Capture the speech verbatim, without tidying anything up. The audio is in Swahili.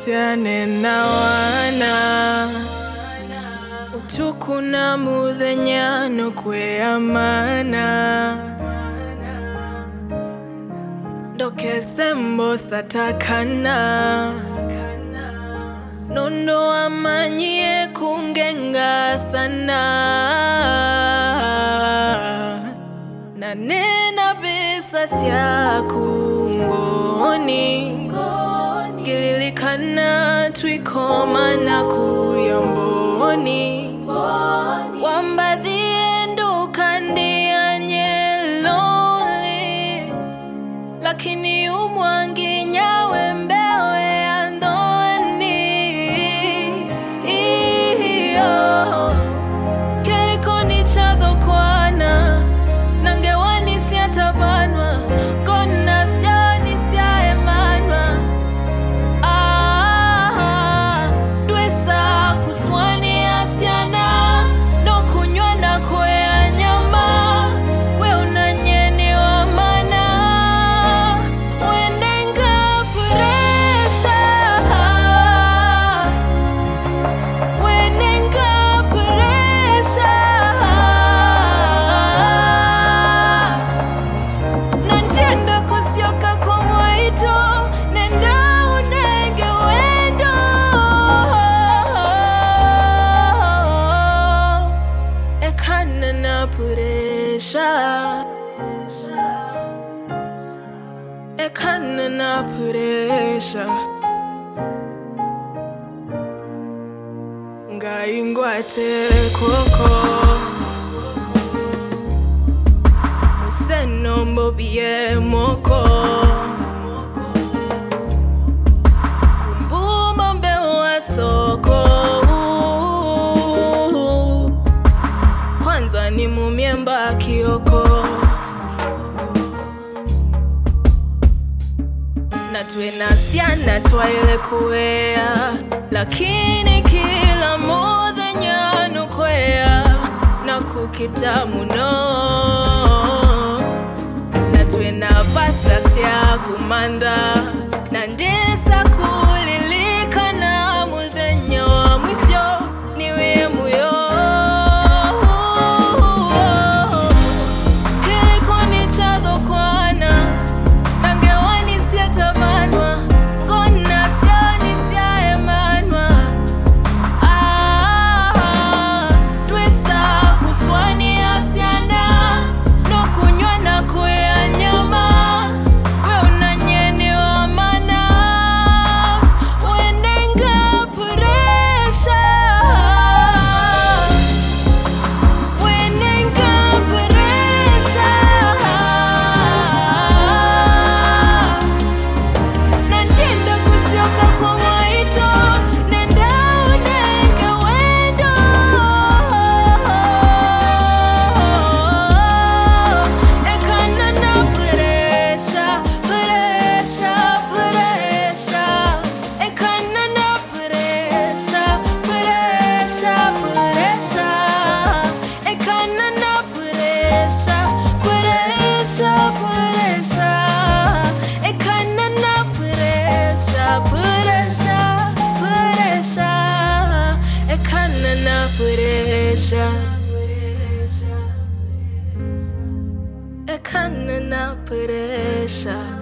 siane na wana utukuna muthenyano kwe amana ndokese mbosa takana nondo amanyie kungenga sana na nena bisa siakungoni gililikana twikoma na kuyamboni wambadhie ndukandia nyeloli lakini umwangi nyawe mbewe andoni iyo kilikoni chadho kwana nangewani siatabanwa kona siani siaemanwa ah dwesa kuswani asiana no kunywa na kwea nyama we unanyeni wa mana wendenga puresha wendenga puresha nanjenda kusioka kwa mwaito nenda unenge wendo ekana na puresha ekana na puresha ngaingwate koko Senombo bie moko kumbuma mbewa soko kwanza ni mumiemba kioko na tuena siana twaile kuea lakini kila modhe nyanu kwea na kukita muno na pata siya kumanda na ndesa kulilika na mudhenyo wa mwisyo niwe muyo kilikoni chadho kwana nangewani siatabanwa ngona siani siaemanwa ah twesa kuswani asiana no kunywa na kwea Ekana na puresha